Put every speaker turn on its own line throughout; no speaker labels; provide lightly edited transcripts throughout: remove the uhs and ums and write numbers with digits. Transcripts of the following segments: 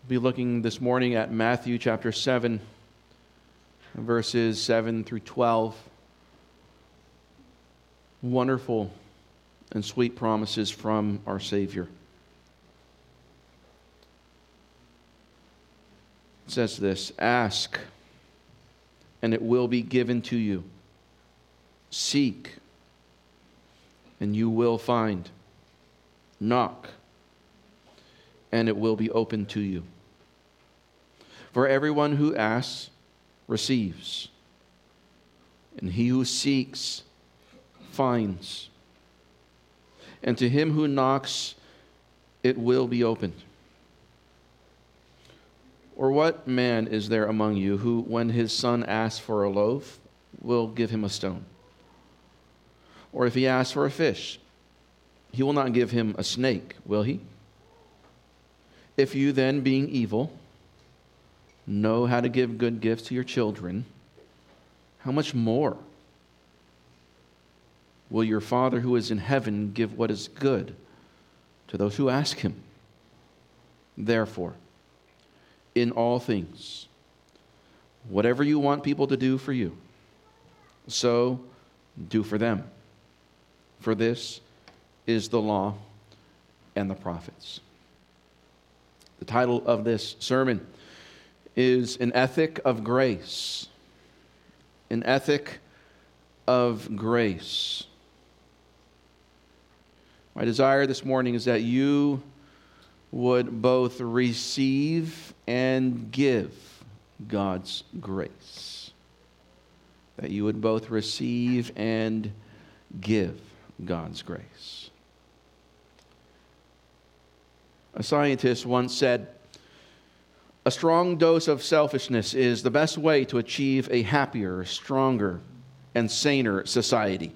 We'll be looking this morning at Matthew chapter 7, verses 7 through 12. Wonderful and sweet promises from our Savior. It says this: "Ask, and it will be given to you. Seek, and you will find. Knock, and it will be opened to you. For everyone who asks receives, and he who seeks finds, and to him who knocks it will be opened. Or what man is there among you who, when his son asks for a loaf, will give him a stone? Or if he asks for a fish, he will not give him a snake, will he? If you then, being evil, know how to give good gifts to your children, how much more will your Father who is in heaven give what is good to those who ask him? Therefore, in all things, whatever you want people to do for you, so do for them. For this is the law and the prophets." The title of this sermon is An Ethic of Grace. An Ethic of Grace. My desire this morning is that you would both receive and give God's grace. That you would both receive and give God's grace. A scientist once said, "A strong dose of selfishness is the best way to achieve a happier, stronger, and saner society."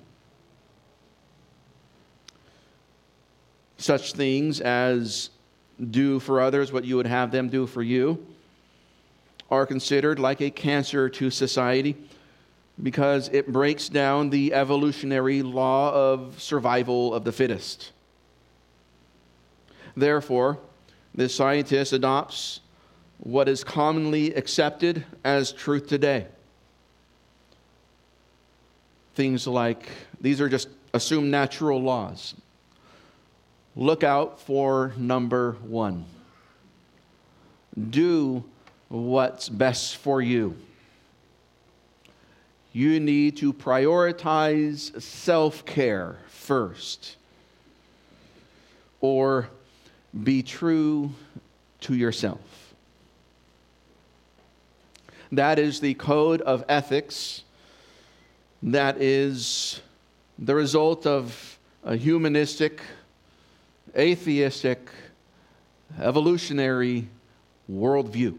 Such things as do for others what you would have them do for you are considered like a cancer to society because it breaks down the evolutionary law of survival of the fittest. Therefore, this scientist adopts what is commonly accepted as truth today. Things like, these are just assumed natural laws. Look out for number one. Do what's best for you. You need to prioritize self-care first. Or be true to yourself. That is the code of ethics that is the result of a humanistic, atheistic, evolutionary worldview.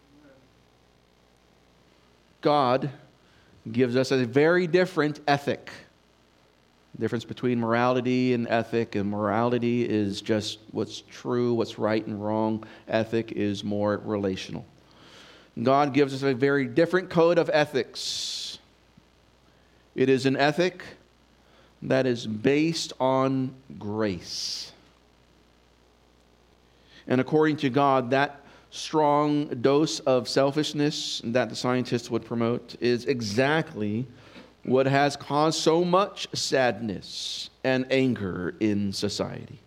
God gives us a very different ethic. The difference between morality and ethic, and morality is just what's true, what's right and wrong. Ethic is more relational. God gives us a very different code of ethics. It is an ethic that is based on grace. And according to God, that strong dose of selfishness that the scientists would promote is exactly what has caused so much sadness and anger in society.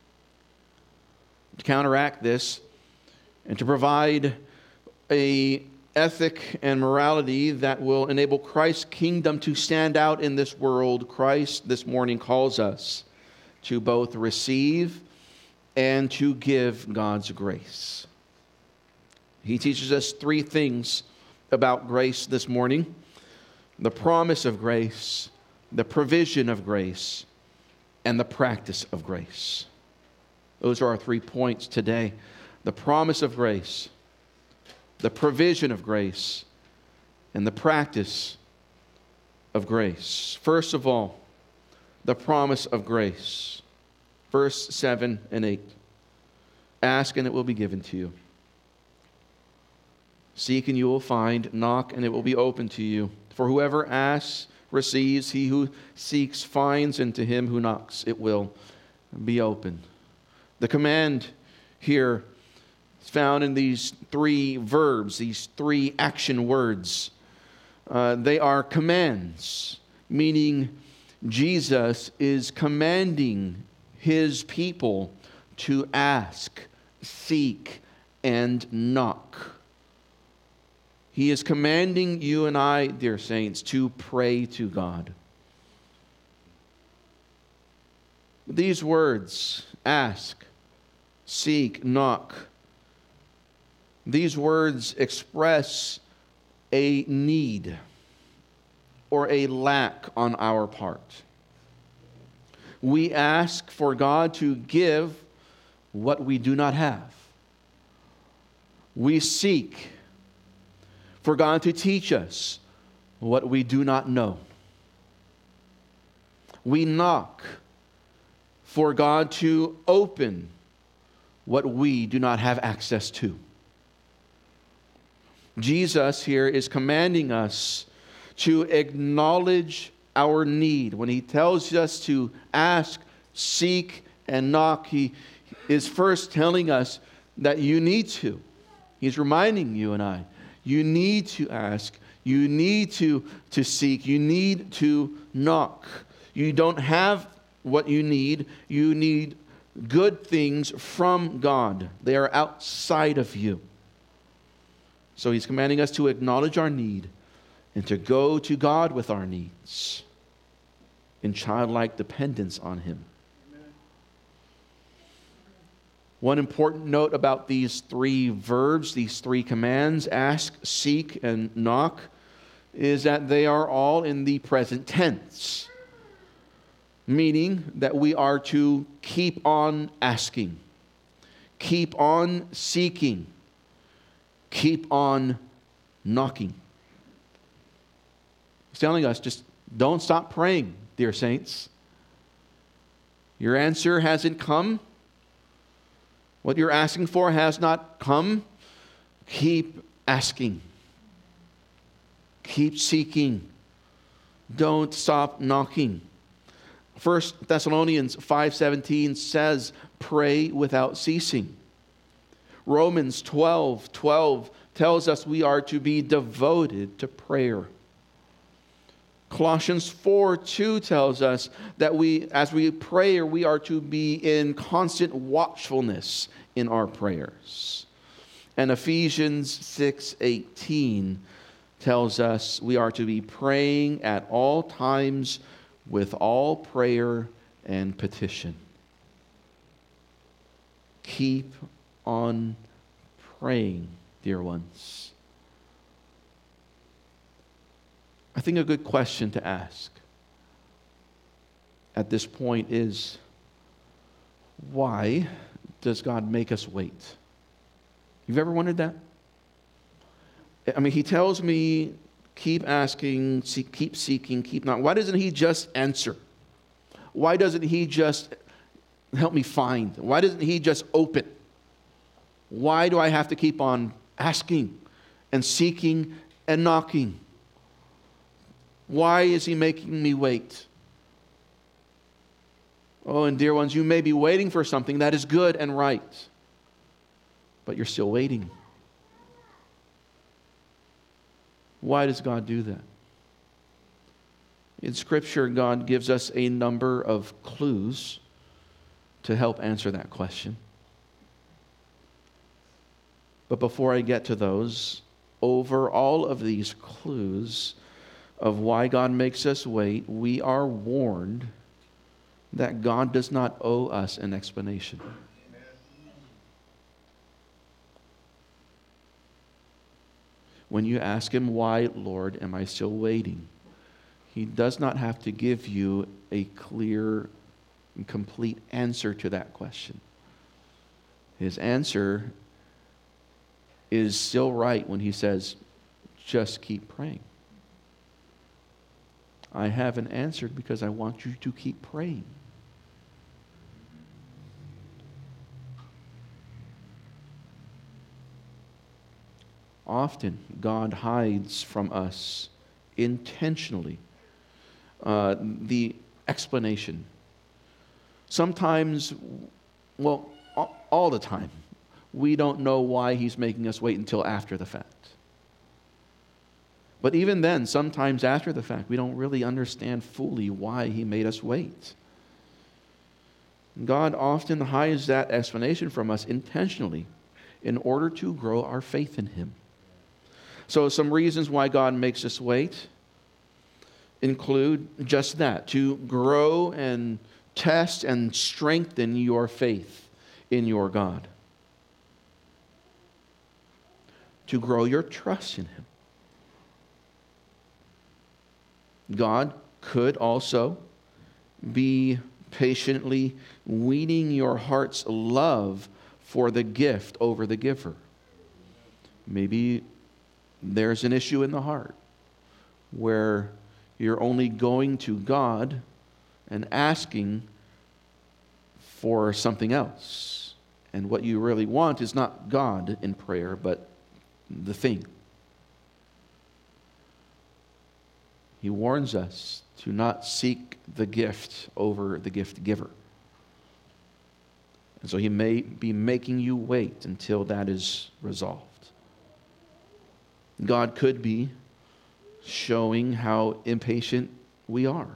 To counteract this and to provide an ethic and morality that will enable Christ's kingdom to stand out in this world, Christ this morning calls us to both receive and to give God's grace. He teaches us three things about grace this morning: the promise of grace, the provision of grace, and the practice of grace. Those are our 3 points today. The promise of grace, the provision of grace, and the practice of grace. First of all, the promise of grace. Verse 7 and 8. Ask and it will be given to you. Seek and you will find. Knock and it will be opened to you. For whoever asks receives. He who seeks finds. And to him who knocks it will be opened. The command here It's found in these three verbs, these three action words. They are commands, meaning Jesus is commanding his people to ask, seek, and knock. He is commanding you and I, dear saints, to pray to God. These words, ask, seek, knock, these words express a need or a lack on our part. We ask for God to give what we do not have. We seek for God to teach us what we do not know. We knock for God to open what we do not have access to. Jesus here is commanding us to acknowledge our need. When he tells us to ask, seek, and knock, he is first telling us that you need to. He's reminding you and I, you need to ask, you need to seek, you need to knock. You don't have what you need good things from God. They are outside of you. So he's commanding us to acknowledge our need and to go to God with our needs in childlike dependence on him. Amen. One important note about these three verbs, these three commands, ask, seek, and knock, is that they are all in the present tense, meaning that we are to keep on asking, keep on seeking, keep on knocking. He's telling us, just don't stop praying, dear saints. Your answer hasn't come. What you're asking for has not come. Keep asking. Keep seeking. Don't stop knocking. 1 Thessalonians 5:17 says, pray without ceasing. Romans 12:12 tells us we are to be devoted to prayer. Colossians 4:2 tells us that as we pray, we are to be in constant watchfulness in our prayers. And Ephesians 6:18 tells us we are to be praying at all times with all prayer and petition. Keep on praying, dear ones. I think a good question to ask at this point is, why does God make us wait? You've ever wondered that? I mean, he tells me, keep asking, keep seeking, keep not. Why doesn't he just answer? Why doesn't he just help me find? Why doesn't he just open? Why do I have to keep on asking and seeking and knocking? Why is he making me wait? Oh, and dear ones, you may be waiting for something that is good and right, but you're still waiting. Why does God do that? In Scripture, God gives us a number of clues to help answer that question. But before I get to those, over all of these clues of why God makes us wait, we are warned that God does not owe us an explanation. When you ask him, why, Lord, am I still waiting? He does not have to give you a clear and complete answer to that question. His answer is still right when he says, just keep praying. I haven't answered because I want you to keep praying. Often, God hides from us intentionally the explanation. Sometimes, well, all the time, we don't know why he's making us wait until after the fact. But even then, sometimes after the fact, we don't really understand fully why he made us wait. God often hides that explanation from us intentionally in order to grow our faith in him. So some reasons why God makes us wait include just that, to grow and test and strengthen your faith in your God. To grow your trust in him. God could also be patiently weaning your heart's love for the gift over the giver. Maybe there's an issue in the heart where you're only going to God and asking for something else. And what you really want is not God in prayer, but the thing. He warns us to not seek the gift over the gift giver. And so he may be making you wait until that is resolved. God could be showing how impatient we are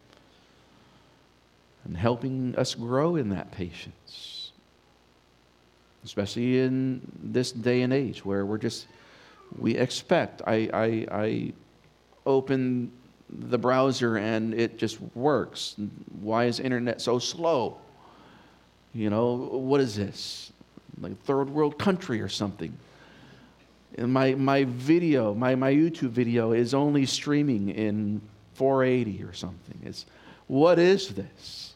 and helping us grow in that patience. Especially in this day and age where we expect. I open the browser and it just works. Why is the internet so slow? What is this? Like third world country or something? And my video, my YouTube video is only streaming in 480 or something. What is this?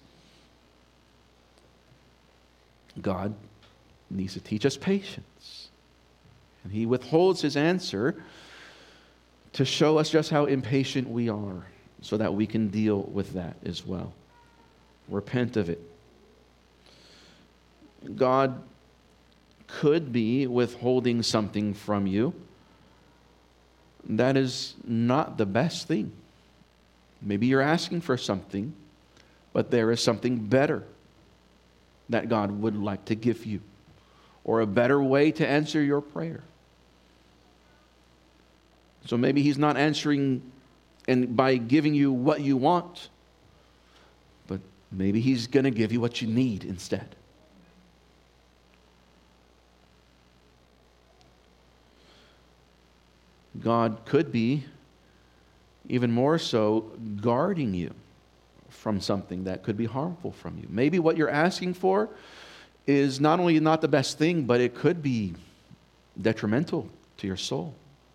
God needs to teach us patience. And he withholds his answer to show us just how impatient we are so that we can deal with that as well. Repent of it. God could be withholding something from you. That is not the best thing. Maybe you're asking for something, but there is something better that God would like to give you, or a better way to answer your prayer. So maybe he's not answering and by giving you what you want, but maybe he's going to give you what you need instead. God could be, even more so, guarding you from something that could be harmful from you. Maybe what you're asking for is not only not the best thing, but it could be detrimental to your soul.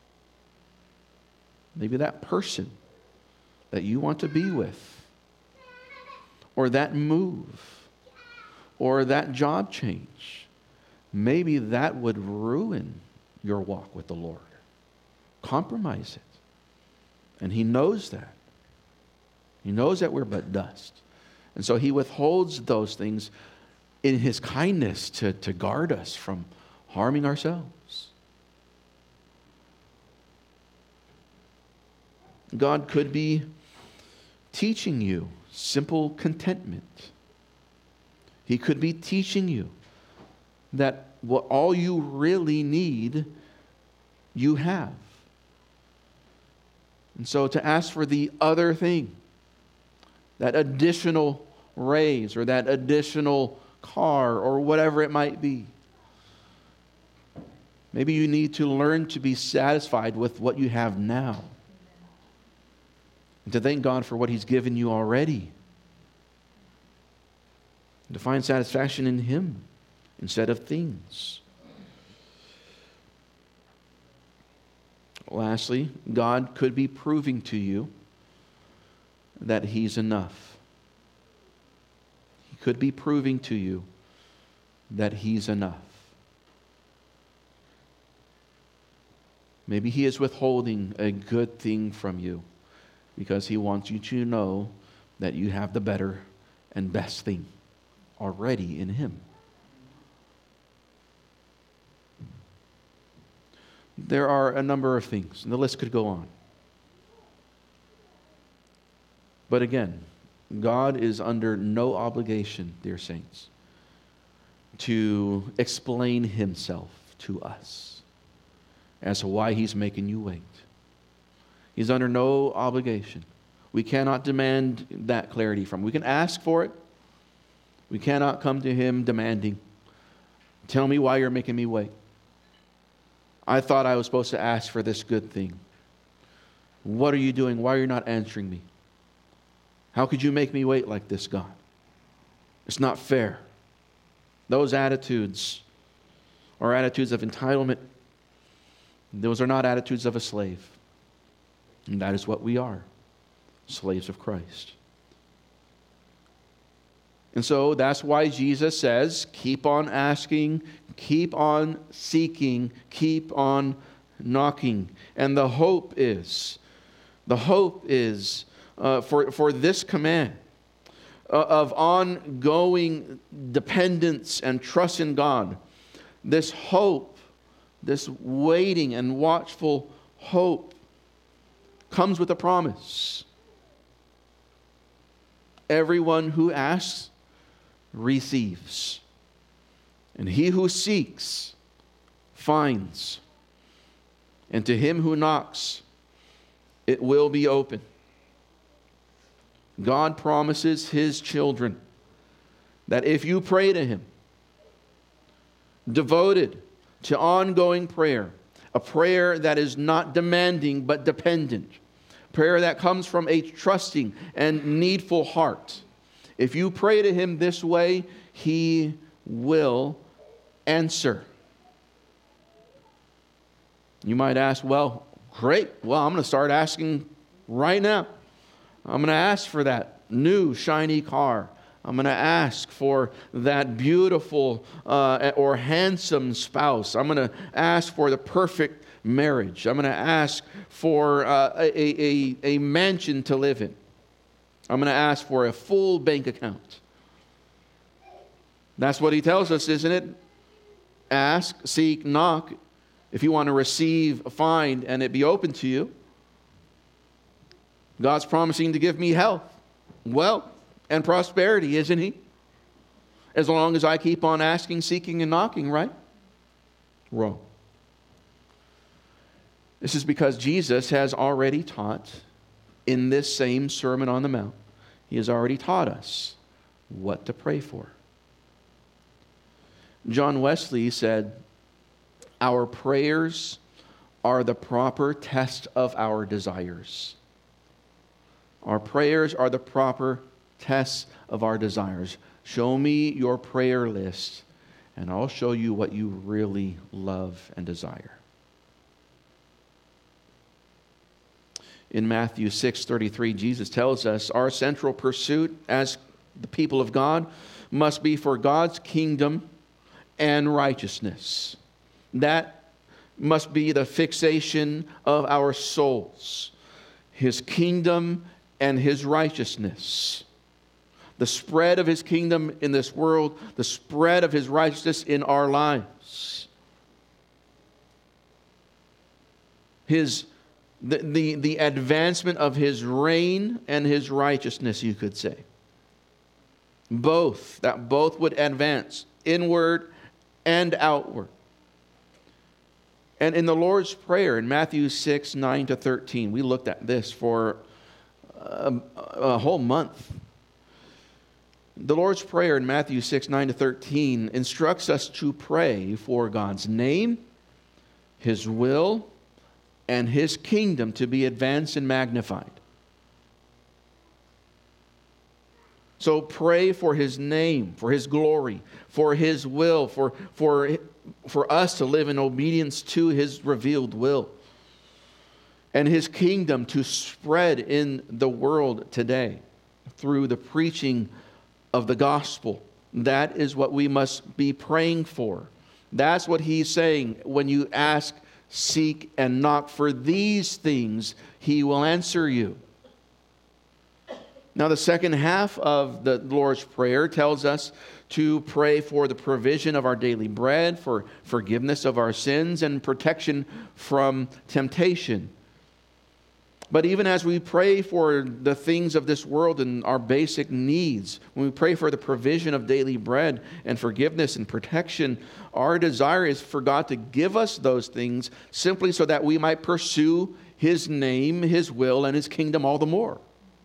Maybe that person that you want to be with, or that move, or that job change, maybe that would ruin your walk with the Lord. Compromise it. And he knows that. He knows that we're but dust. And so he withholds those things in his kindness to guard us from harming ourselves. God could be teaching you simple contentment. He could be teaching you that what all you really need, you have. And so to ask for the other thing, that additional raise or that additional car or whatever it might be. Maybe you need to learn to be satisfied with what you have now. And to thank God for what he's given you already. And to find satisfaction in him instead of things. Lastly, God could be proving to you that he's enough. He could be proving to you that he's enough. Maybe he is withholding a good thing from you because he wants you to know that you have the better and best thing already in him. There are a number of things, and the list could go on. But again, God is under no obligation, dear saints, to explain himself to us as to why he's making you wait. He's under no obligation. We cannot demand that clarity from him. We can ask for it. We cannot come to him demanding, tell me why you're making me wait. I thought I was supposed to ask for this good thing. What are you doing? Why are you not answering me? How could you make me wait like this, God? It's not fair. Those attitudes are attitudes of entitlement. Those are not attitudes of a slave. And that is what we are, slaves of Christ. And so that's why Jesus says, keep on asking, keep on seeking, keep on knocking. And the hope is for this command of ongoing dependence and trust in God. This hope, this waiting and watchful hope comes with a promise. Everyone who asks receives, and he who seeks finds, and to him who knocks it will be open. God promises his children that if you pray to him, devoted to ongoing prayer, a prayer that is not demanding but dependent, prayer that comes from a trusting and needful heart, if you pray to him this way, he will answer. You might ask, well, great. Well, I'm going to start asking right now. I'm going to ask for that new shiny car. I'm going to ask for that beautiful or handsome spouse. I'm going to ask for the perfect marriage. I'm going to ask for a mansion to live in. I'm going to ask for a full bank account. That's what he tells us, isn't it? Ask, seek, knock. If you want to receive, find, and it be open to you. God's promising to give me health, wealth, and prosperity, isn't he? As long as I keep on asking, seeking, and knocking, right? Wrong. This is because Jesus has already taught in this same Sermon on the Mount. He has already taught us what to pray for. John Wesley said, our prayers are the proper test of our desires. Our prayers are the proper tests of our desires. Show me your prayer list, and I'll show you what you really love and desire. In Matthew 6:33, Jesus tells us our central pursuit as the people of God must be for God's kingdom and righteousness. That must be the fixation of our souls. His kingdom and his righteousness. The spread of his kingdom in this world, the spread of his righteousness in our lives. The advancement of his reign and his righteousness, you could say. Both would advance, inward and outward. And in the Lord's Prayer, in Matthew 6, 9 to 13, we looked at this for a whole month. The Lord's Prayer in Matthew 6, 9 to 13 instructs us to pray for God's name, his will, and his kingdom to be advanced and magnified. So pray for his name, for his glory, for his will, for us to live in obedience to his revealed will, and his kingdom to spread in the world today through the preaching of the gospel. That is what we must be praying for. That's what he's saying. When you ask, seek, and knock for these things, he will answer you. Now, the second half of the Lord's Prayer tells us to pray for the provision of our daily bread, for forgiveness of our sins, and protection from temptation. But even as we pray for the things of this world and our basic needs, when we pray for the provision of daily bread and forgiveness and protection, our desire is for God to give us those things simply so that we might pursue His name, His will, and His kingdom all the more.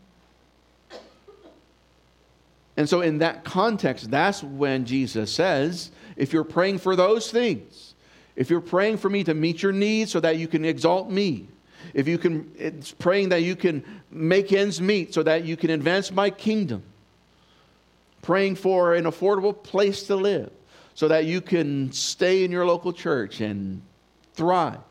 And so in that context, that's when Jesus says, if you're praying for those things, if you're praying for me to meet your needs so that you can exalt me, if you can, it's praying that you can make ends meet so that you can advance my kingdom, praying for an affordable place to live so that you can stay in your local church and thrive,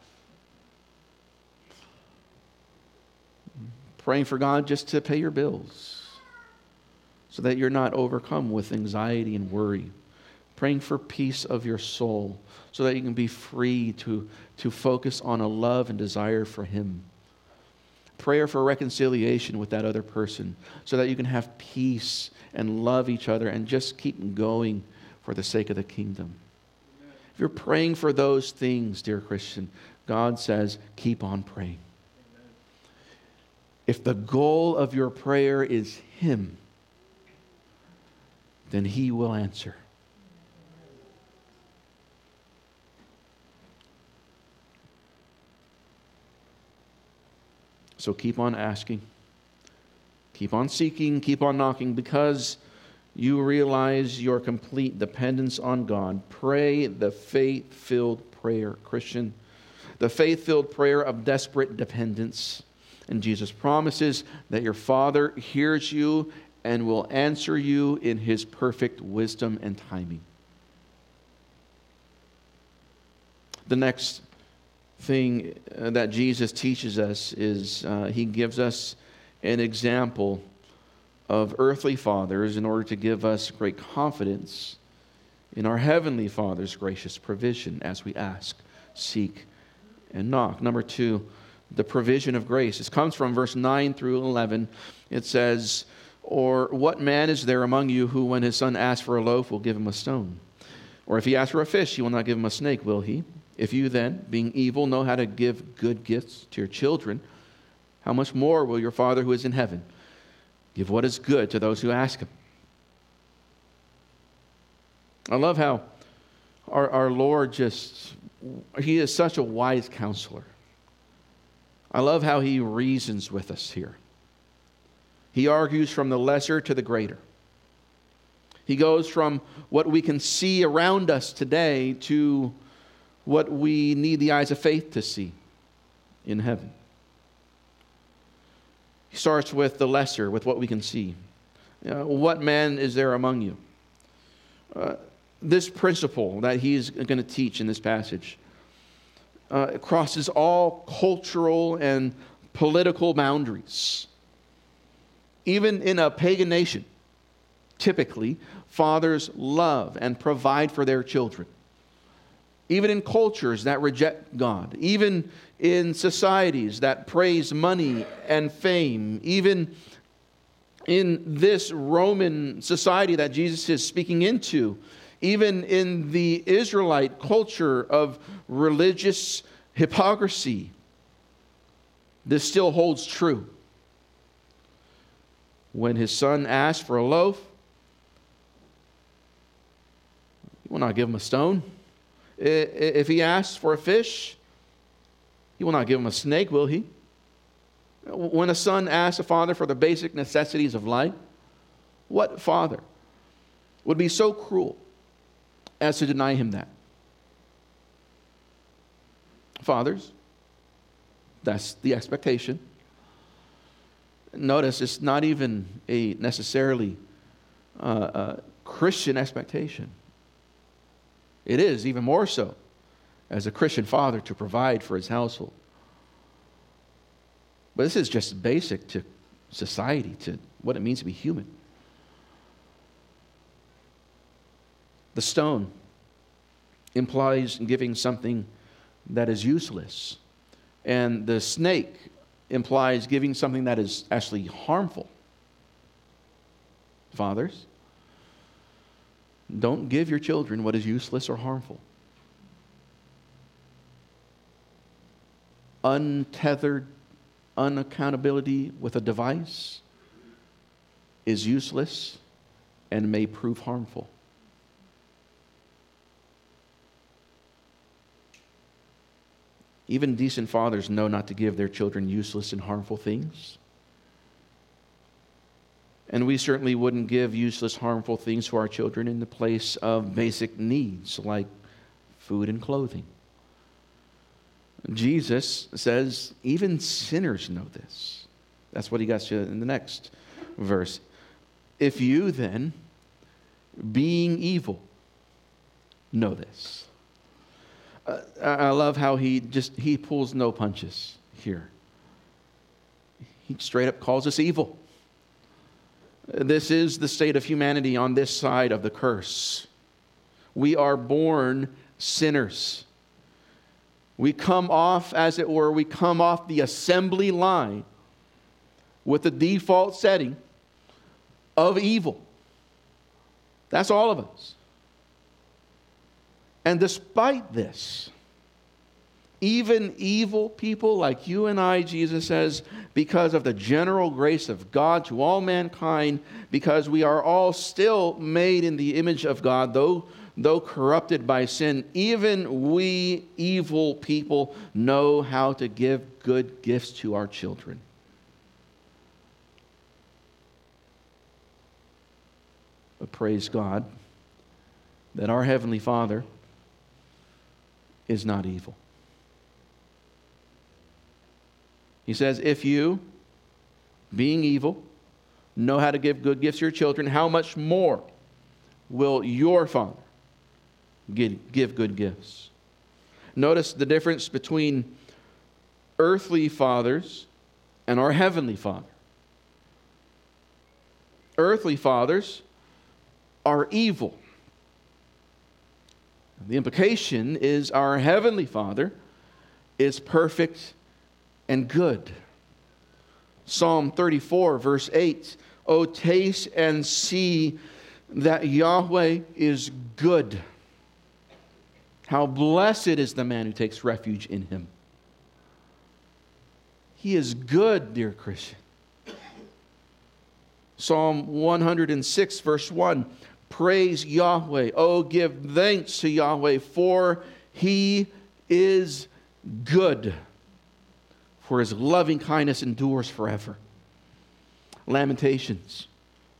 praying for God just to pay your bills so that you're not overcome with anxiety and worry, praying for peace of your soul so that you can be free to focus on a love and desire for Him. Prayer for reconciliation with that other person so that you can have peace and love each other and just keep going for the sake of the kingdom. If you're praying for those things, dear Christian, God says, keep on praying. If the goal of your prayer is Him, then He will answer. So keep on asking, keep on seeking, keep on knocking, because you realize your complete dependence on God. Pray the faith-filled prayer, Christian, the faith-filled prayer of desperate dependence. And Jesus promises that your Father hears you and will answer you in His perfect wisdom and timing. The next thing that Jesus teaches us is He gives us an example of earthly fathers in order to give us great confidence in our heavenly Father's gracious provision as we ask, seek, and knock. Number 2, the provision of grace. It comes from verse 9 through 11. It says, or what man is there among you who, when his son asks for a loaf, will give him a stone? Or if he asks for a fish, he will not give him a snake, will he? If you then, being evil, know how to give good gifts to your children, how much more will your Father who is in heaven give what is good to those who ask Him? I love how our Lord He is such a wise counselor. I love how He reasons with us here. He argues from the lesser to the greater. He goes from what we can see around us today to what we need the eyes of faith to see in heaven. He starts with the lesser, with what we can see. What man is there among you? This principle that he's going to teach in this passage crosses all cultural and political boundaries. Even in a pagan nation, typically, fathers love and provide for their children. Even in cultures that reject God, even in societies that praise money and fame, even in this Roman society that Jesus is speaking into, even in the Israelite culture of religious hypocrisy, this still holds true. When his son asks for a loaf, he will not give him a stone. If he asks for a fish, he will not give him a snake, will he? When a son asks a father for the basic necessities of life, what father would be so cruel as to deny him that? Fathers, that's the expectation. Notice it's not even a necessarily Christian expectation. It is even more so as a Christian father to provide for his household. But this is just basic to society, to what it means to be human. The stone implies giving something that is useless, and the snake implies giving something that is actually harmful. Fathers, don't give your children what is useless or harmful. Untethered, unaccountability with a device is useless and may prove harmful. Even decent fathers know not to give their children useless and harmful things. And we certainly wouldn't give useless, harmful things to our children in the place of basic needs like food and clothing. Jesus says even sinners know this. That's what he got to in the next verse. If you then, being evil, know this. I love how he pulls no punches here. He straight up calls us evil. This is the state of humanity on this side of the curse. We are born sinners. We come off, as it were, the assembly line with the default setting of evil. That's all of us. And despite this, even evil people like you and I, Jesus says, because of the general grace of God to all mankind, because we are all still made in the image of God, though corrupted by sin, even we evil people know how to give good gifts to our children. But praise God that our Heavenly Father is not evil. He says, if you, being evil, know how to give good gifts to your children, how much more will your Father give good gifts? Notice the difference between earthly fathers and our Heavenly Father. Earthly fathers are evil. The implication is our Heavenly Father is perfect and good. Psalm 34, verse 8. Oh, taste and see that Yahweh is good. How blessed is the man who takes refuge in him. He is good, dear Christian. Psalm 106, verse 1. Praise Yahweh. Oh, give thanks to Yahweh, for He is good. For His loving kindness endures forever. Lamentations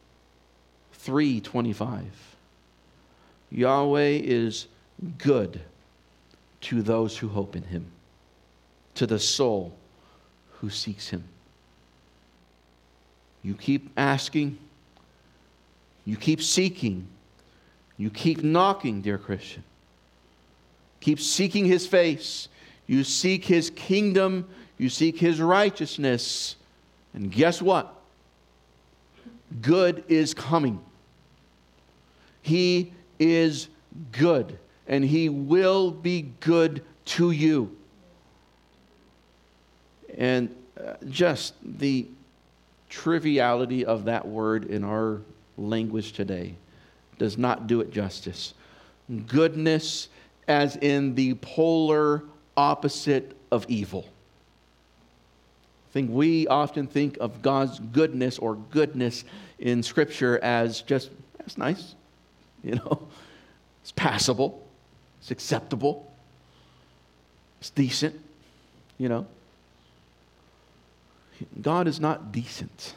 3:25. Yahweh is good to those who hope in Him, to the soul who seeks Him. You keep asking, you keep seeking, you keep knocking, dear Christian. Keep seeking His face. You seek His kingdom, you seek His righteousness, and guess what? Good is coming. He is good, and He will be good to you. And just the triviality of that word in our language today does not do it justice. Goodness as in the polar opposite of evil. I think we often think of God's goodness or goodness in Scripture as just, that's nice. You know, it's passable. It's acceptable. It's decent. You know. God is not decent.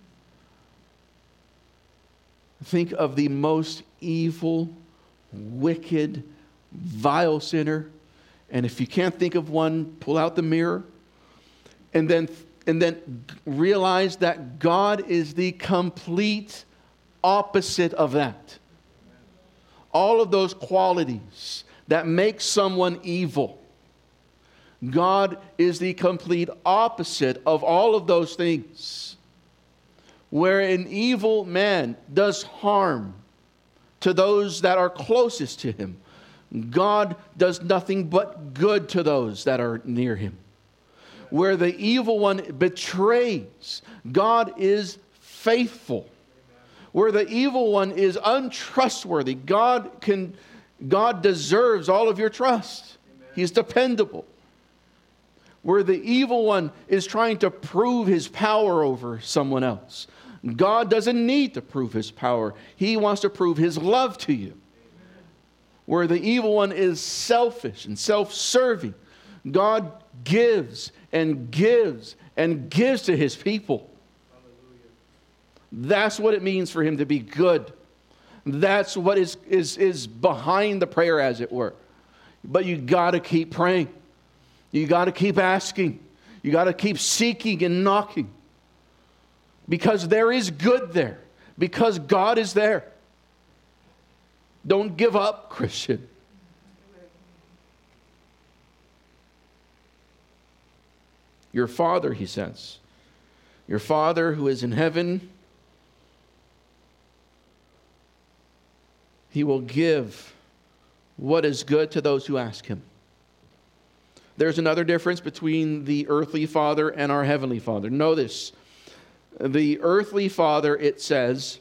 Think of the most evil, wicked, vile sinner. And if you can't think of one, pull out the mirror. And then realize that God is the complete opposite of that. All of those qualities that make someone evil. God is the complete opposite of all of those things. Where an evil man does harm to those that are closest to him, God does nothing but good to those that are near him. Where the evil one betrays, God is faithful. Where the evil one is untrustworthy, God deserves all of your trust. He's dependable. where the evil one is trying to prove his power over someone else. God doesn't need to prove his power. He wants to prove his love to you. Where the evil one is selfish and self-serving, God gives and gives and gives to his people. That's what it means for him to be good. That's what is behind the prayer, as it were. But you got to keep praying. You got to keep asking. You got to keep seeking and knocking. Because there is good there. Because God is there. Don't give up, Christian. Your Father, he says, your Father who is in heaven, he will give what is good to those who ask him. There's another difference between the earthly father and our heavenly Father. Know this. The earthly father, it says,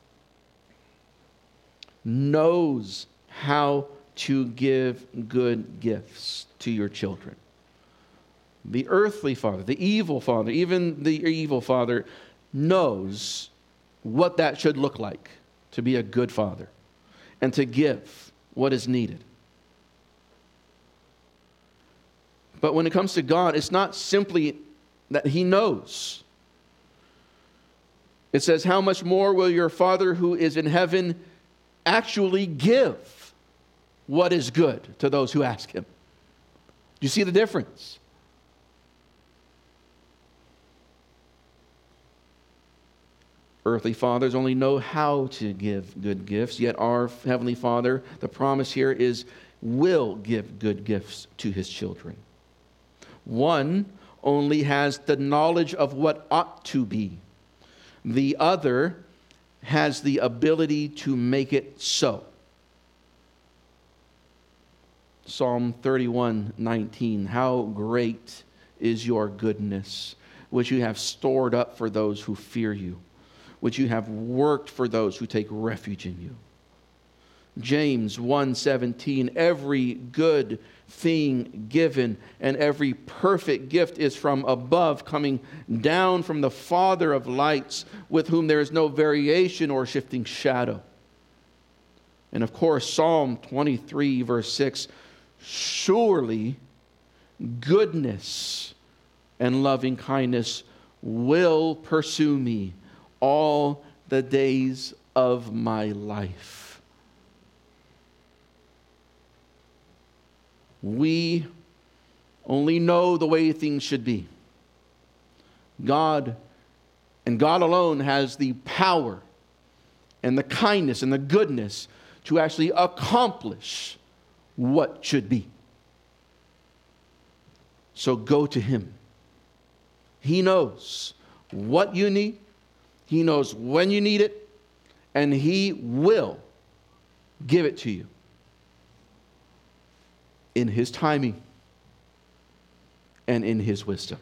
knows how to give good gifts to your children. The earthly father, the evil father, even the evil father knows what that should look like to be a good father and to give what is needed. But when it comes to God, it's not simply that he knows. It says, how much more will your Father who is in heaven actually give what is good to those who ask him? Do you see the difference? Earthly fathers only know how to give good gifts, yet our Heavenly Father, the promise here is, will give good gifts to his children. One only has the knowledge of what ought to be. The other has the ability to make it so. Psalm 31:19. How great is your goodness, which you have stored up for those who fear you, which you have worked for those who take refuge in you. James 1:17. Every good thing given and every perfect gift is from above, coming down from the Father of lights, with whom there is no variation or shifting shadow. And of course, Psalm 23 verse 6. Surely goodness and loving kindness will pursue me all the days of my life. We only know the way things should be. God, and God alone, has the power and the kindness and the goodness to actually accomplish what should be. So go to him. He knows what you need. He knows when you need it. And he will give it to you in his timing and in his wisdom.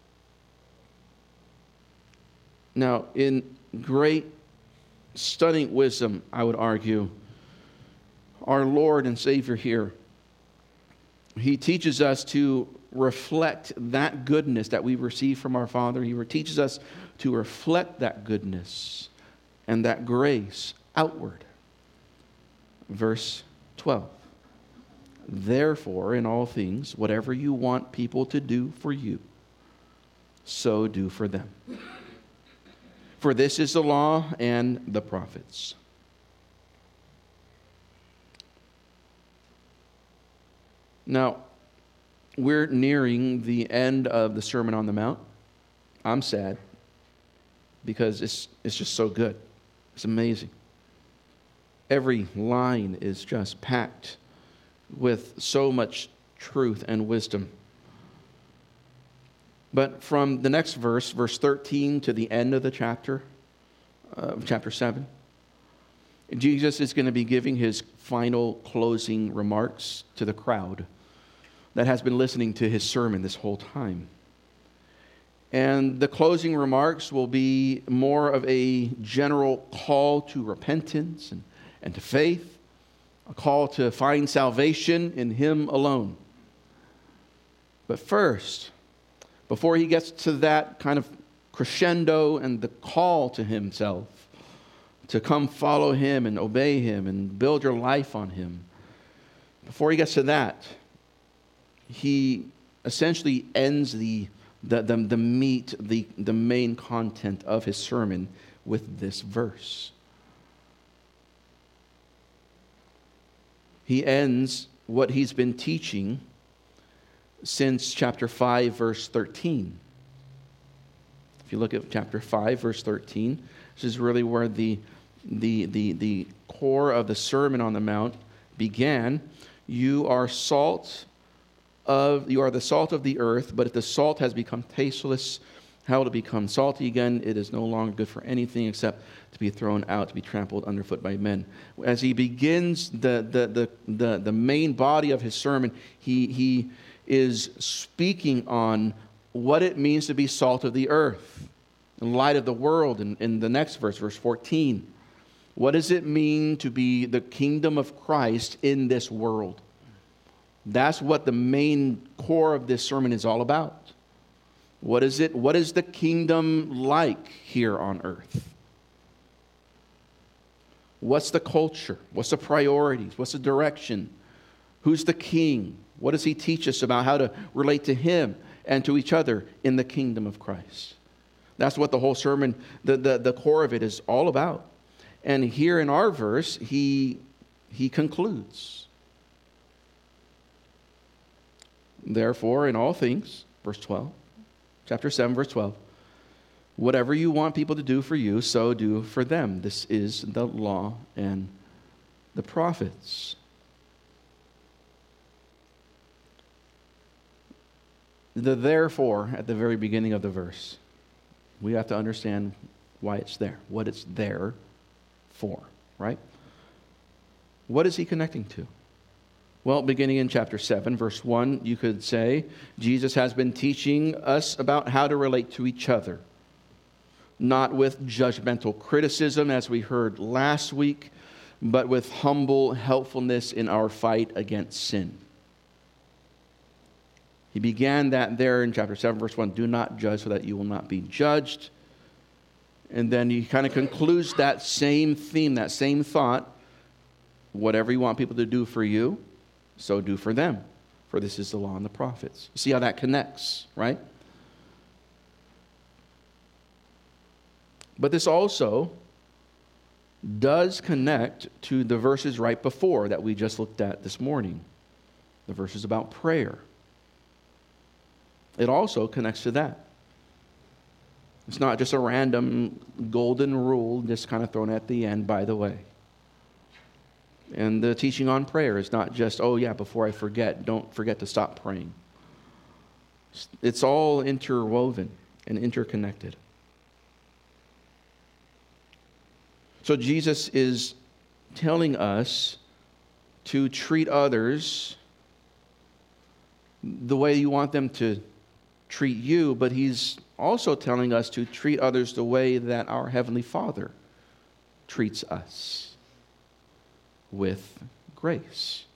Now, in great, stunning wisdom, I would argue, our Lord and Savior here, he teaches us to reflect that goodness that we receive from our Father. He teaches us to reflect that goodness and that grace outward. Verse 12. Therefore, in all things, whatever you want people to do for you, so do for them. For this is the law and the prophets. Now, we're nearing the end of the Sermon on the Mount. I'm sad because it's just so good. It's amazing. Every line is just packed with so much truth and wisdom. But from the next verse, verse 13, to the end of the chapter 7, Jesus is going to be giving his final closing remarks to the crowd that has been listening to his sermon this whole time. And the closing remarks will be more of a general call to repentance and to faith, a call to find salvation in him alone. But first, before he gets to that kind of crescendo and the call to himself, to come follow him and obey him and build your life on him, before he gets to that, he essentially ends the meat, the main content of his sermon with this verse. He ends what he's been teaching since chapter 5, verse 13. If you look at chapter 5, verse 13, this is really where the core of the Sermon on the Mount began. You are the salt of the earth, but if the salt has become tasteless, how will it become salty again? It is no longer good for anything except to be thrown out, to be trampled underfoot by men. As he begins the main body of his sermon, he is speaking on what it means to be salt of the earth in light of the world. In the next verse, verse 14, what does it mean to be the kingdom of Christ in this world? That's what the main core of this sermon is all about. What is it? What is the kingdom like here on earth? What's the culture? What's the priorities? What's the direction? Who's the king? What does he teach us about how to relate to him and to each other in the kingdom of Christ? That's what the whole sermon, the core of it is all about. And here in our verse, he concludes. Therefore, in all things, verse 12, chapter 7, verse 12, whatever you want people to do for you, so do for them. This is the law and the prophets. The therefore at the very beginning of the verse, we have to understand why it's there, what it's there for, right? What is he connecting to? Well, beginning in chapter 7, verse 1, you could say, Jesus has been teaching us about how to relate to each other, not with judgmental criticism, as we heard last week, but with humble helpfulness in our fight against sin. He began that there in chapter 7, verse 1, do not judge so that you will not be judged. And then he kind of concludes that same theme, that same thought, whatever you want people to do for you, so do for them, for this is the law and the prophets. See how that connects, right? But this also does connect to the verses right before that we just looked at this morning, the verses about prayer. It also connects to that. It's not just a random golden rule just kind of thrown at the end, by the way. And the teaching on prayer is not just, oh yeah, before I forget, don't forget to stop praying. It's all interwoven and interconnected. So Jesus is telling us to treat others the way you want them to treat you, but he's also telling us to treat others the way that our Heavenly Father treats us, with grace.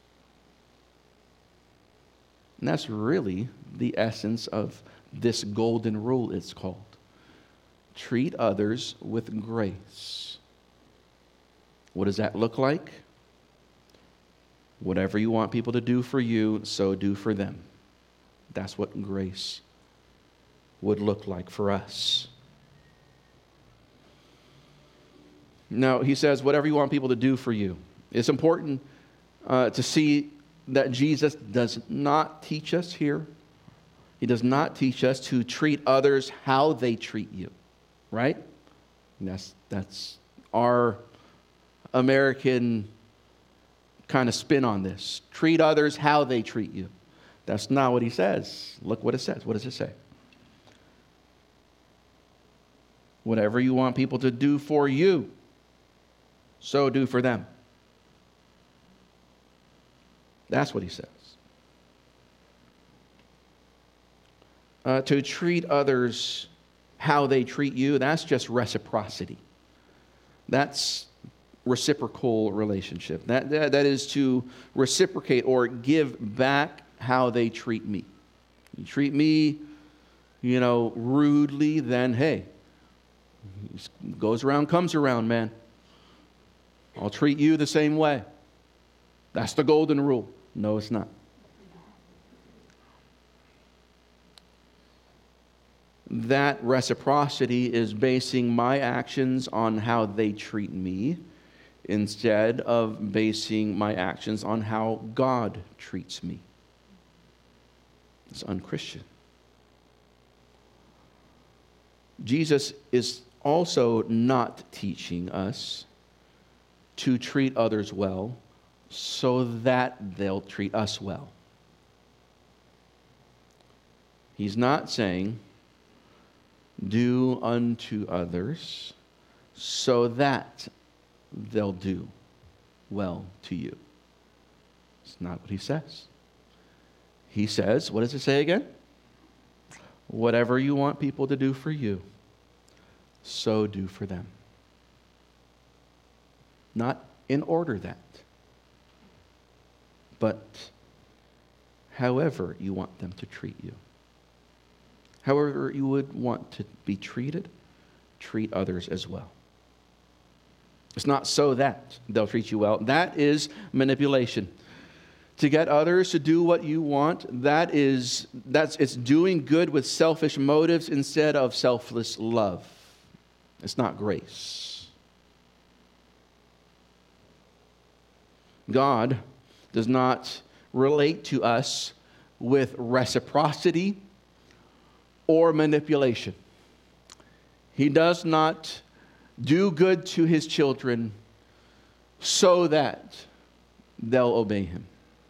And that's really the essence of this golden rule, it's called. Treat others with grace. What does that look like? Whatever you want people to do for you, so do for them. That's what grace would look like for us. Now, he says, whatever you want people to do for you. It's important to see that Jesus does not teach us here. He does not teach us to treat others how they treat you, right? And that's our American kind of spin on this. Treat others how they treat you. That's not what he says. Look what it says. What does it say? Whatever you want people to do for you, so do for them. That's what he says. To treat others how they treat you, that's just reciprocity. That's reciprocal relationship. That is to reciprocate or give back how they treat me. You treat me rudely, then hey, goes around, comes around, man. I'll treat you the same way. That's the golden rule. No, it's not. That reciprocity is basing my actions on how they treat me instead of basing my actions on how God treats me. It's unchristian. Jesus is also not teaching us to treat others well so that they'll treat us well. He's not saying, do unto others so that they'll do well to you. It's not what he says. He says, what does it say again? Whatever you want people to do for you, so do for them. Not in order that, but however you want them to treat you. However you would want to be treated, treat others as well. It's not so that they'll treat you well. That is manipulation. To get others to do what you want, it's doing good with selfish motives instead of selfless love. It's not grace. God does not relate to us with reciprocity or manipulation. He does not do good to his children so that they'll obey him.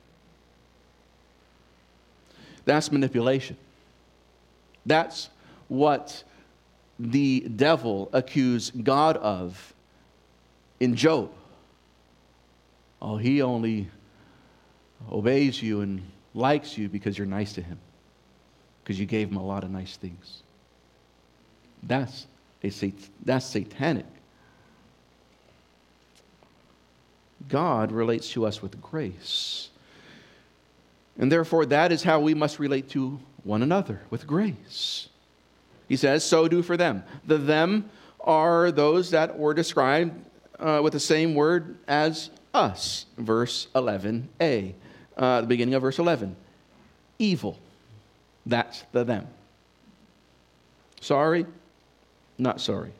That's manipulation. That's what the devil accused God of in Job. Oh, he only obeys you and likes you because you're nice to him, because you gave him a lot of nice things. That's satanic. God relates to us with grace. And therefore, that is how we must relate to one another, with grace. He says, so do for them. The them are those that were described with the same word as us. Verse 11a, the beginning of verse 11. Evil. That's the them. Sorry? Not sorry.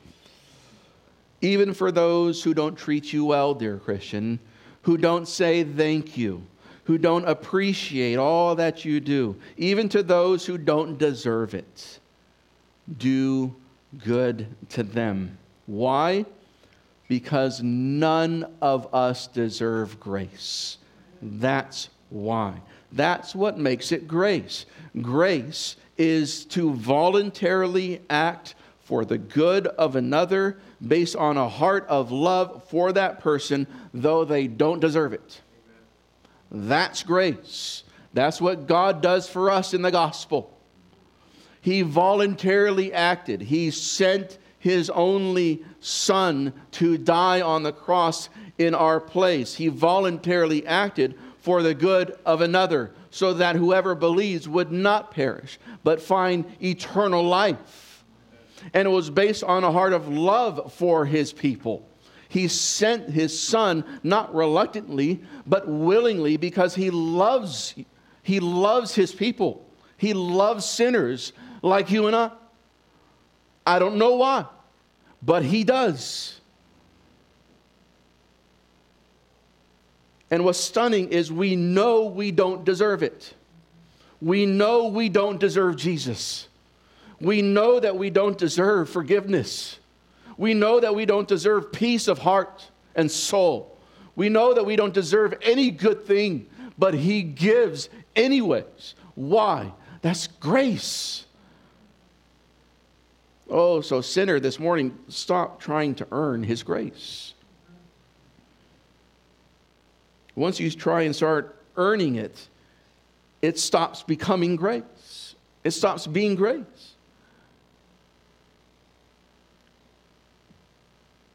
Even for those who don't treat you well, dear Christian, who don't say thank you, who don't appreciate all that you do, even to those who don't deserve it, do good to them. Why? Because none of us deserve grace. That's why. That's what makes it grace. Grace is to voluntarily act for the good of another based on a heart of love for that person, though they don't deserve it. That's grace. That's what God does for us in the gospel. He voluntarily acted. He sent his only Son to die on the cross in our place. He voluntarily acted for the good of another, so that whoever believes would not perish, but find eternal life. And it was based on a heart of love for his people. He sent his Son, not reluctantly, but willingly, because he loves his people. He loves sinners like you and I. I don't know why, but he does. And what's stunning is we know we don't deserve it. We know we don't deserve Jesus. We know that we don't deserve forgiveness. We know that we don't deserve peace of heart and soul. We know that we don't deserve any good thing, but he gives anyways. Why? That's grace. Oh, so sinner, this morning, stop trying to earn his grace. Once you try and start earning it, it stops becoming grace. It stops being grace.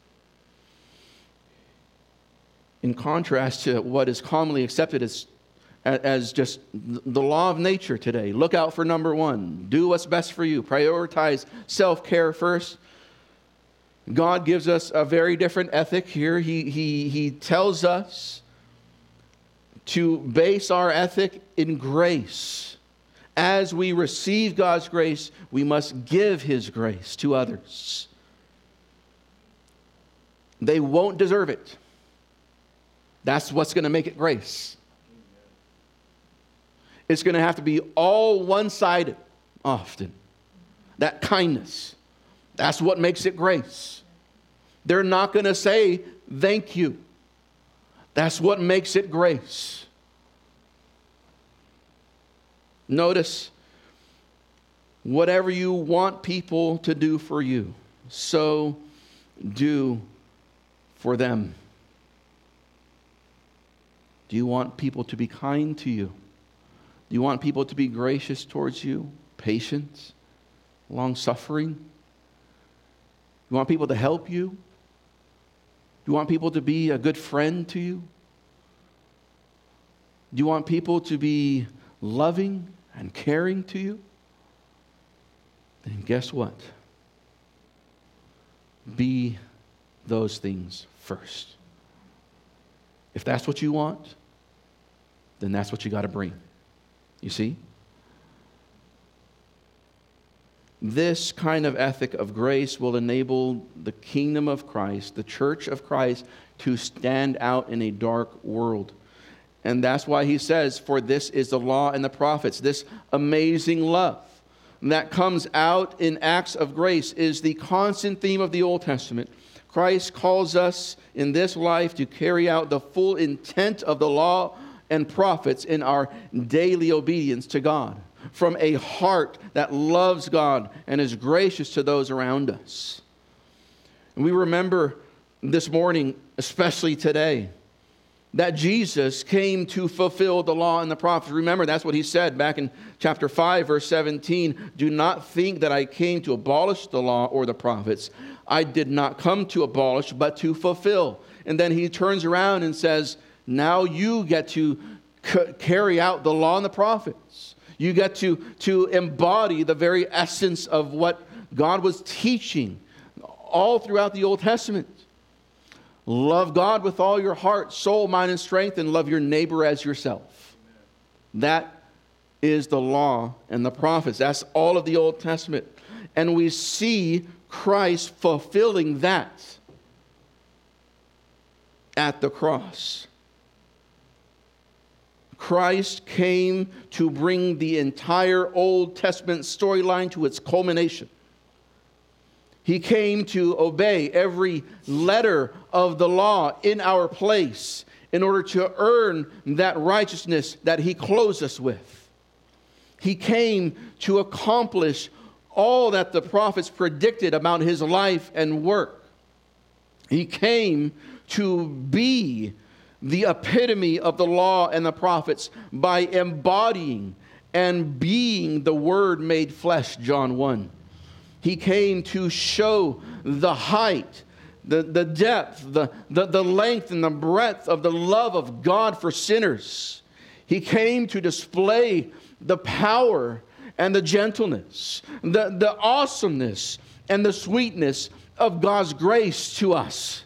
In contrast to what is commonly accepted as as just the law of nature today. Look out for number one. Do what's best for you. Prioritize self-care first. God gives us a very different ethic here. He tells us to base our ethic in grace. As we receive God's grace, we must give His grace to others. They won't deserve it. That's what's going to make it grace. It's going to have to be all one-sided often. That kindness. That's what makes it grace. They're not going to say thank you. That's what makes it grace. Notice, whatever you want people to do for you, so do for them. Do you want people to be kind to you? Do you want people to be gracious towards you? Patient? Long-suffering? You want people to help you? Do you want people to be a good friend to you? Do you want people to be loving and caring to you? Then guess what? Be those things first. If that's what you want, then that's what you got to bring. You see? This kind of ethic of grace will enable the kingdom of Christ, the church of Christ, to stand out in a dark world. And that's why he says, for this is the law and the prophets. This amazing love that comes out in acts of grace is the constant theme of the Old Testament. Christ calls us in this life to carry out the full intent of the law and prophets in our daily obedience to God, from a heart that loves God and is gracious to those around us. And we remember this morning, especially today, that Jesus came to fulfill the law and the prophets. Remember, that's what he said back in chapter 5, verse 17. Do not think that I came to abolish the law or the prophets. I did not come to abolish, but to fulfill. And then he turns around and says, now you get to carry out the law and the prophets. You get to embody the very essence of what God was teaching all throughout the Old Testament. Love God with all your heart, soul, mind, and strength, and love your neighbor as yourself. That is the law and the prophets. That's all of the Old Testament. And we see Christ fulfilling that at the cross. Christ came to bring the entire Old Testament storyline to its culmination. He came to obey every letter of the law in our place in order to earn that righteousness that He clothes us with. He came to accomplish all that the prophets predicted about His life and work. He came to be the epitome of the law and the prophets by embodying and being the Word made flesh, John 1. He came to show the height, the depth, the length and the breadth of the love of God for sinners. He came to display the power and the gentleness, the awesomeness and the sweetness of God's grace to us.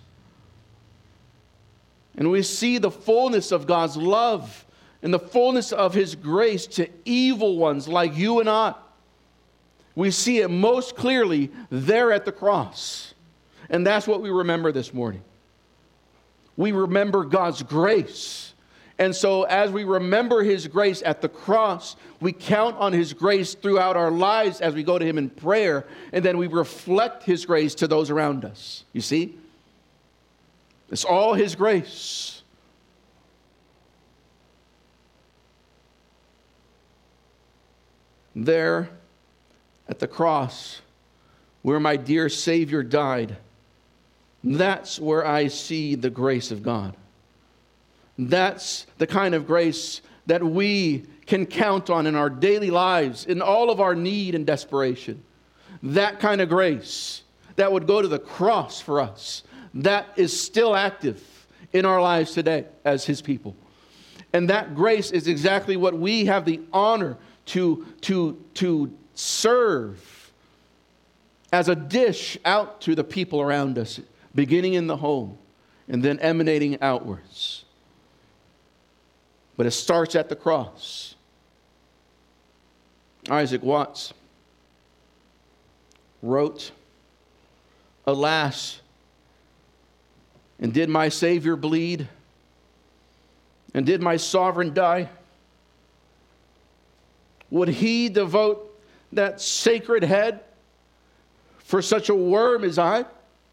And we see the fullness of God's love and the fullness of His grace to evil ones like you and I. We see it most clearly there at the cross. And that's what we remember this morning. We remember God's grace. And so as we remember His grace at the cross, we count on His grace throughout our lives as we go to Him in prayer, and then we reflect His grace to those around us. You see? It's all His grace. There at the cross, where my dear Savior died, that's where I see the grace of God. That's the kind of grace that we can count on in our daily lives, in all of our need and desperation. That kind of grace that would go to the cross for us, that is still active in our lives today as His people. And that grace is exactly what we have the honor to serve as a dish out to the people around us, beginning in the home and then emanating outwards. But it starts at the cross. Isaac Watts wrote, "Alas, and did my Savior bleed? And did my sovereign die? Would he devote that sacred head for such a worm as I?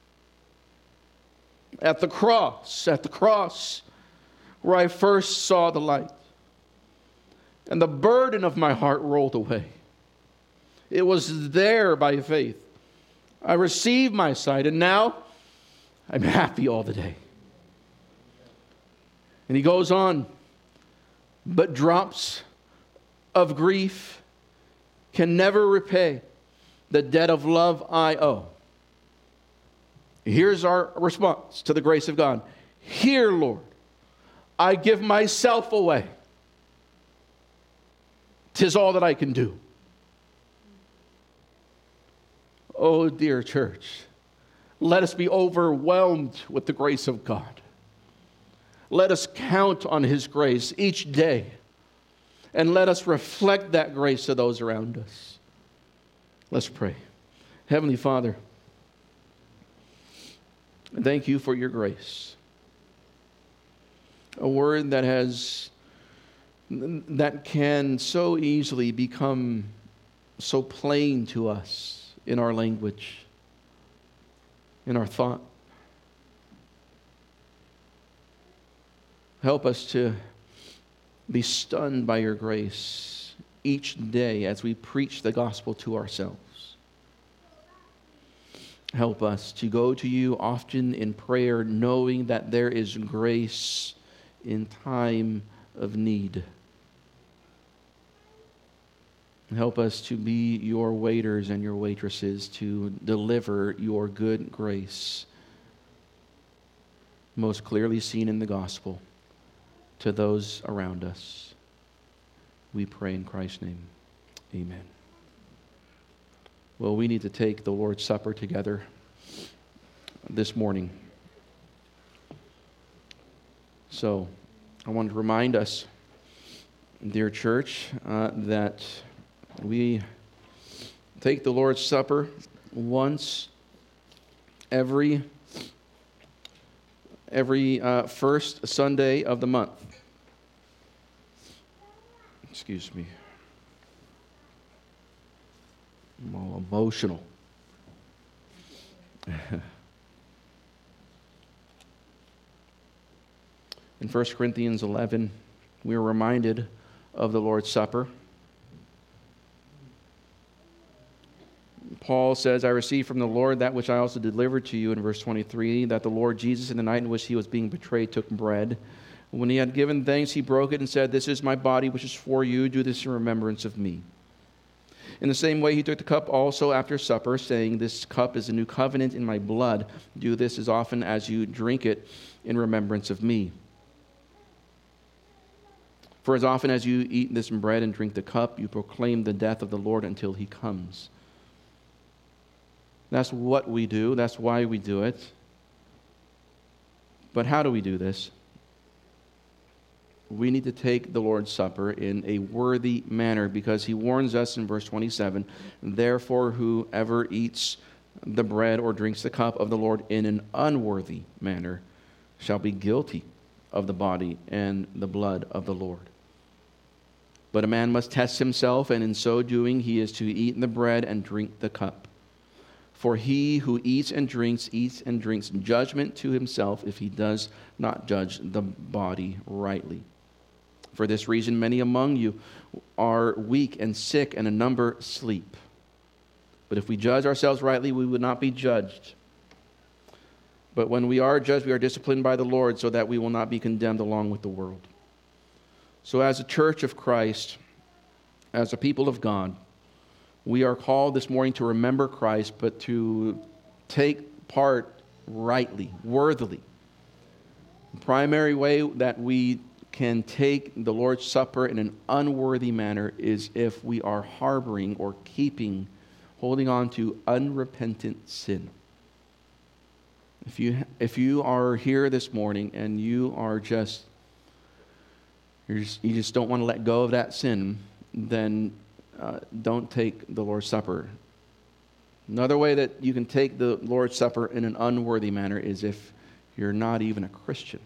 At the cross, where I first saw the light, and the burden of my heart rolled away. It was there by faith I received my sight, and now I'm happy all the day." And he goes on, "But drops of grief can never repay the debt of love I owe." Here's our response to the grace of God. "Here, Lord, I give myself away. 'Tis all that I can do." Oh, dear church, let us be overwhelmed with the grace of God. Let us count on His grace each day, and let us reflect that grace to those around us. Let's pray. Heavenly Father, thank you for your grace. A word that can so easily become so plain to us in our language, in our thought. Help us to be stunned by your grace each day as we preach the gospel to ourselves. Help us to go to you often in prayer, knowing that there is grace in time of need. Help us to be your waiters and your waitresses to deliver your good grace, most clearly seen in the gospel, to those around us. We pray in Christ's name. Amen. Well, we need to take the Lord's Supper together this morning. So, I want to remind us, dear church, that we take the Lord's Supper once every first Sunday of the month. Excuse me. I'm all emotional. In 1 Corinthians 11, we are reminded of the Lord's Supper. Paul says, "I received from the Lord that which I also delivered to you," in verse 23, that the Lord Jesus, in the night in which he was being betrayed, took bread. When he had given thanks, he broke it and said, "This is my body, which is for you. Do this in remembrance of me." In the same way, he took the cup also after supper, saying, "This cup is a new covenant in my blood. Do this as often as you drink it in remembrance of me. For as often as you eat this bread and drink the cup, you proclaim the death of the Lord until he comes." That's what we do. That's why we do it. But how do we do this? We need to take the Lord's Supper in a worthy manner, because he warns us in verse 27, "Therefore, whoever eats the bread or drinks the cup of the Lord in an unworthy manner shall be guilty of the body and the blood of the Lord. But a man must test himself, and in so doing he is to eat the bread and drink the cup. For he who eats and drinks judgment to himself if he does not judge the body rightly. For this reason, many among you are weak and sick, and a number sleep. But if we judge ourselves rightly, we would not be judged. But when we are judged, we are disciplined by the Lord, so that we will not be condemned along with the world." So as a church of Christ, as a people of God, we are called this morning to remember Christ, but to take part rightly, worthily. The primary way that we can take the Lord's Supper in an unworthy manner is if we are harboring or holding on to unrepentant sin. If you are here this morning and you just don't want to let go of that sin, then don't take the Lord's Supper. Another way that you can take the Lord's Supper in an unworthy manner is if you're not even a Christian.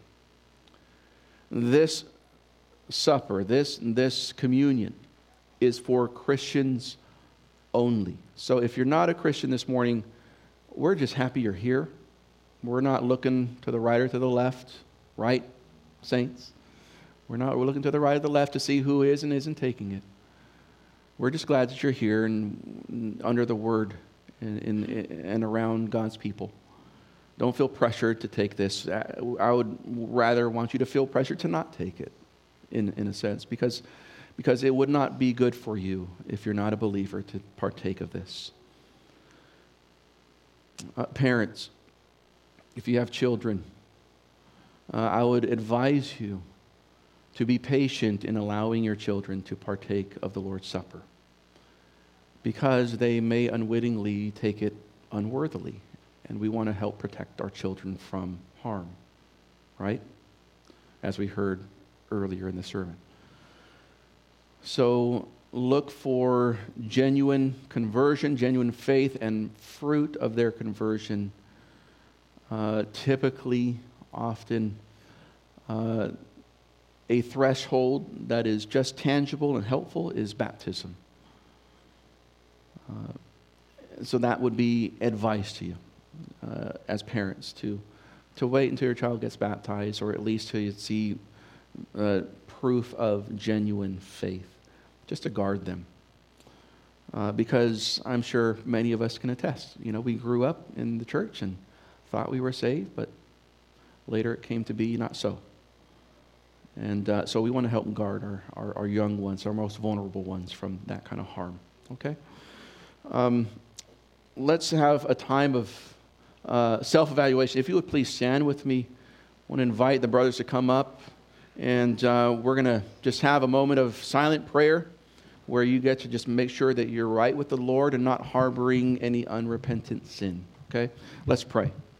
This supper, this communion, is for Christians only. So if you're not a Christian this morning, we're just happy you're here. We're not looking to the right or to the left, right, saints? We're looking to the right or the left to see who is and isn't taking it. We're just glad that you're here and under the Word and around God's people. Don't feel pressured to take this. I would rather want you to feel pressured to not take it, in a sense, because it would not be good for you if you're not a believer to partake of this. Parents, if you have children, I would advise you to be patient in allowing your children to partake of the Lord's Supper, because they may unwittingly take it unworthily, and we want to help protect our children from harm, right? As we heard earlier in the sermon. So look for genuine conversion, genuine faith, and fruit of their conversion. Typically, often, a threshold that is just tangible and helpful is baptism. So that would be advice to you as parents to wait until your child gets baptized, or at least till you see proof of genuine faith, just to guard them. Because I'm sure many of us can attest. We grew up in the church and thought we were saved, but later it came to be not so. And so we want to help guard our young ones, our most vulnerable ones, from that kind of harm. Okay? Let's have a time of self-evaluation. If you would please stand with me. I want to invite the brothers to come up, and we're going to just have a moment of silent prayer where you get to just make sure that you're right with the Lord and not harboring any unrepentant sin. Okay? Let's pray.